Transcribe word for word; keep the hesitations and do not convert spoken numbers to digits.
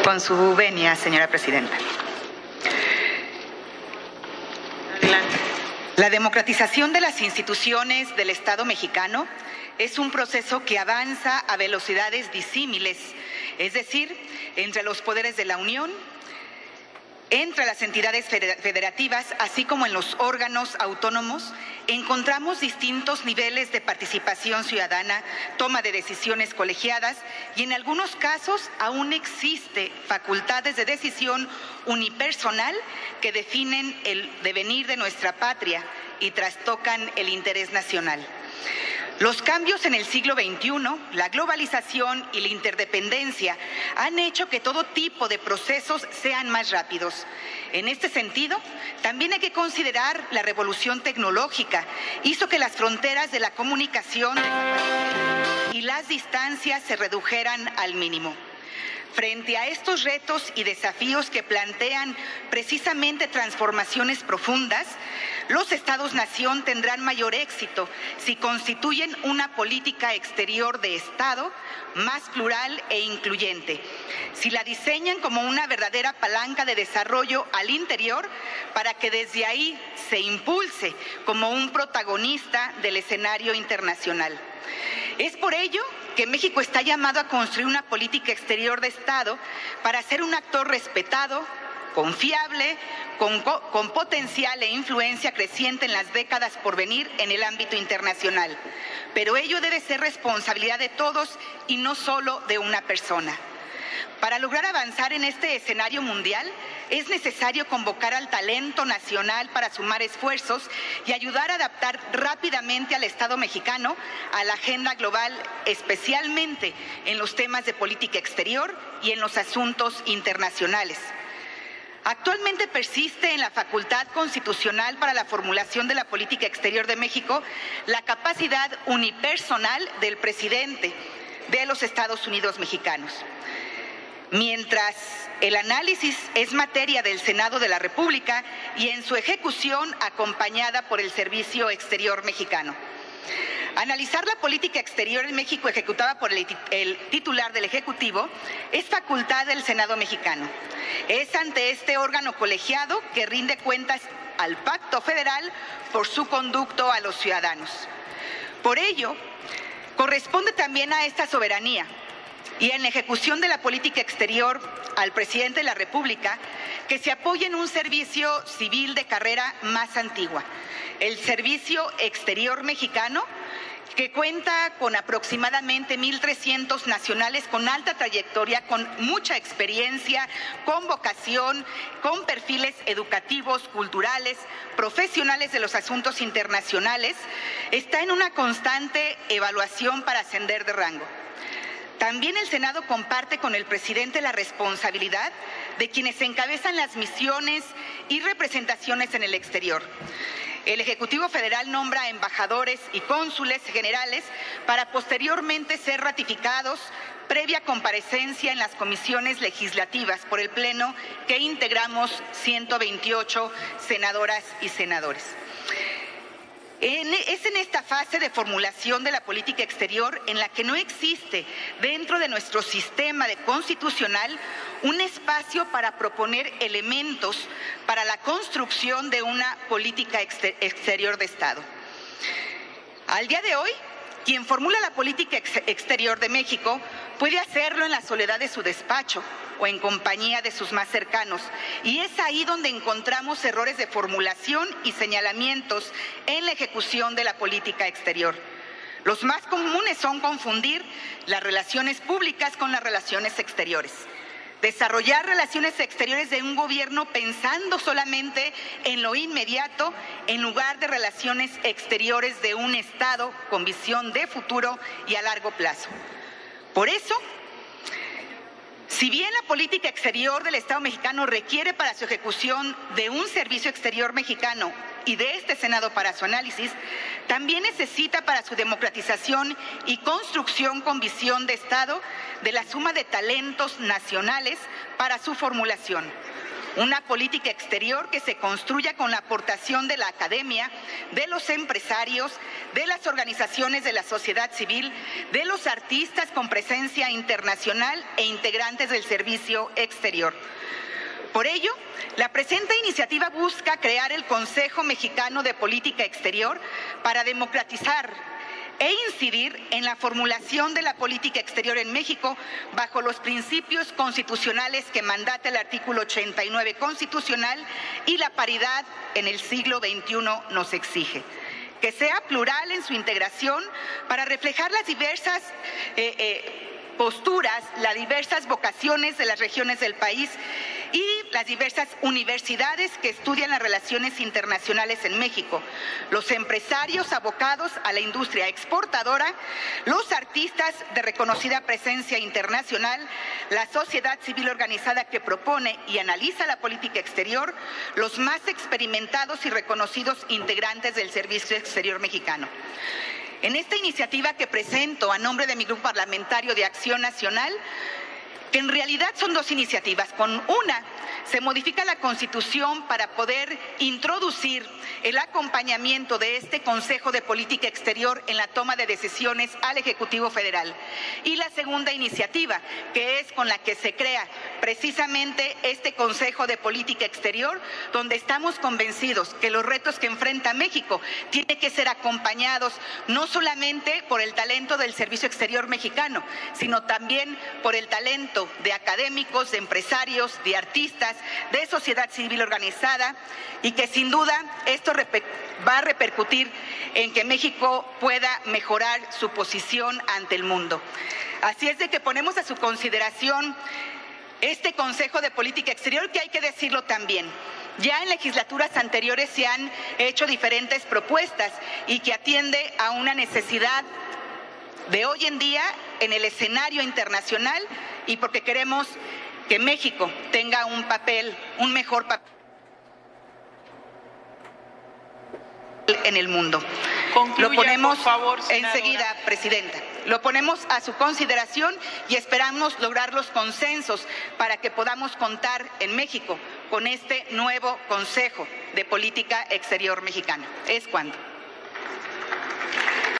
Con su venia, señora presidenta. Adelante. La democratización de las instituciones del Estado mexicano es un proceso que avanza a velocidades disímiles, es decir, entre los poderes de la Unión, entre las entidades federativas, así como en los órganos autónomos, encontramos distintos niveles de participación ciudadana, toma de decisiones colegiadas y en algunos casos aún existe facultades de decisión unipersonal que definen el devenir de nuestra patria y trastocan el interés nacional. Los cambios en el siglo veintiuno, la globalización y la interdependencia han hecho que todo tipo de procesos sean más rápidos. En este sentido, también hay que considerar la revolución tecnológica. Hizo que las fronteras de la comunicación y las distancias se redujeran al mínimo. Frente a estos retos y desafíos que plantean precisamente transformaciones profundas, los Estados-nación tendrán mayor éxito si constituyen una política exterior de Estado más plural e incluyente, si la diseñan como una verdadera palanca de desarrollo al interior para que desde ahí se impulse como un protagonista del escenario internacional. Es por ello que México está llamado a construir una política exterior de Estado para ser un actor respetado, confiable, con, con potencial e influencia creciente en las décadas por venir en el ámbito internacional. Pero ello debe ser responsabilidad de todos y no solo de una persona. Para lograr avanzar en este escenario mundial, es necesario convocar al talento nacional para sumar esfuerzos y ayudar a adaptar rápidamente al Estado mexicano a la agenda global, especialmente en los temas de política exterior y en los asuntos internacionales. Actualmente persiste en la facultad constitucional para la formulación de la política exterior de México la capacidad unipersonal del presidente de los Estados Unidos mexicanos. Mientras el análisis es materia del Senado de la República y en su ejecución acompañada por el Servicio Exterior Mexicano. Analizar la política exterior en México ejecutada por el, el titular del Ejecutivo es facultad del Senado mexicano. Es ante este órgano colegiado que rinde cuentas al Pacto Federal por su conducto a los ciudadanos. Por ello, corresponde también a esta soberanía y en la ejecución de la política exterior al presidente de la República que se apoye en un servicio civil de carrera más antigua, el Servicio Exterior Mexicano, que cuenta con aproximadamente mil trescientos nacionales con alta trayectoria, con mucha experiencia, con vocación, con perfiles educativos, culturales, profesionales de los asuntos internacionales, está en una constante evaluación para ascender de rango. También el Senado comparte con el presidente la responsabilidad de quienes encabezan las misiones y representaciones en el exterior. El Ejecutivo Federal nombra embajadores y cónsules generales para posteriormente ser ratificados previa comparecencia en las comisiones legislativas por el Pleno que integramos ciento veintiocho senadoras y senadores. Es en esta fase de formulación de la política exterior en la que no existe dentro de nuestro sistema de constitucional un espacio para proponer elementos para la construcción de una política exterior de Estado. Al día de hoy, quien formula la política ex exterior de México puede hacerlo en la soledad de su despacho o en compañía de sus más cercanos. Y es ahí donde encontramos errores de formulación y señalamientos en la ejecución de la política exterior. Los más comunes son confundir las relaciones públicas con las relaciones exteriores. Desarrollar relaciones exteriores de un gobierno pensando solamente en lo inmediato en lugar de relaciones exteriores de un Estado con visión de futuro y a largo plazo. Por eso, si bien la política exterior del Estado mexicano requiere para su ejecución de un servicio exterior mexicano y de este Senado para su análisis, también necesita para su democratización y construcción con visión de Estado de la suma de talentos nacionales para su formulación. una política exterior que se construya con la aportación de la academia, de los empresarios, de las organizaciones de la sociedad civil, de los artistas con presencia internacional e integrantes del servicio exterior. Por ello, la presente iniciativa busca crear el Consejo Mexicano de Política Exterior para democratizar e incidir en la formulación de la política exterior en México bajo los principios constitucionales que mandata el artículo ochenta y nueve constitucional y la paridad en el siglo veintiuno nos exige. Que sea plural en su integración para reflejar las diversas eh, eh, posturas, las diversas vocaciones de las regiones del país y las diversas universidades que estudian las relaciones internacionales en México, los empresarios abocados a la industria exportadora, los artistas de reconocida presencia internacional, la sociedad civil organizada que propone y analiza la política exterior, los más experimentados y reconocidos integrantes del Servicio Exterior Mexicano. En esta iniciativa que presento a nombre de mi Grupo Parlamentario de Acción Nacional, que en realidad son dos iniciativas. Con una, se modifica la Constitución para poder introducir el acompañamiento de este Consejo de Política Exterior en la toma de decisiones al Ejecutivo Federal. Y la segunda iniciativa, que es con la que se crea precisamente este Consejo de Política Exterior, donde estamos convencidos que los retos que enfrenta México tienen que ser acompañados no solamente por el talento del Servicio Exterior mexicano, sino también por el talento de académicos, de empresarios, de artistas, de sociedad civil organizada, y que sin duda esto va a repercutir en que México pueda mejorar su posición ante el mundo. Así es de que ponemos a su consideración este Consejo de Política Exterior, que hay que decirlo también. Ya en legislaturas anteriores se han hecho diferentes propuestas y que atiende a una necesidad de hoy en día en el escenario internacional y porque queremos que México tenga un papel, un mejor papel en el mundo. Concluya, lo ponemos por favor, enseguida, Presidenta. Lo ponemos a su consideración y esperamos lograr los consensos para que podamos contar en México con este nuevo Consejo de Política Exterior mexicano. Es cuando.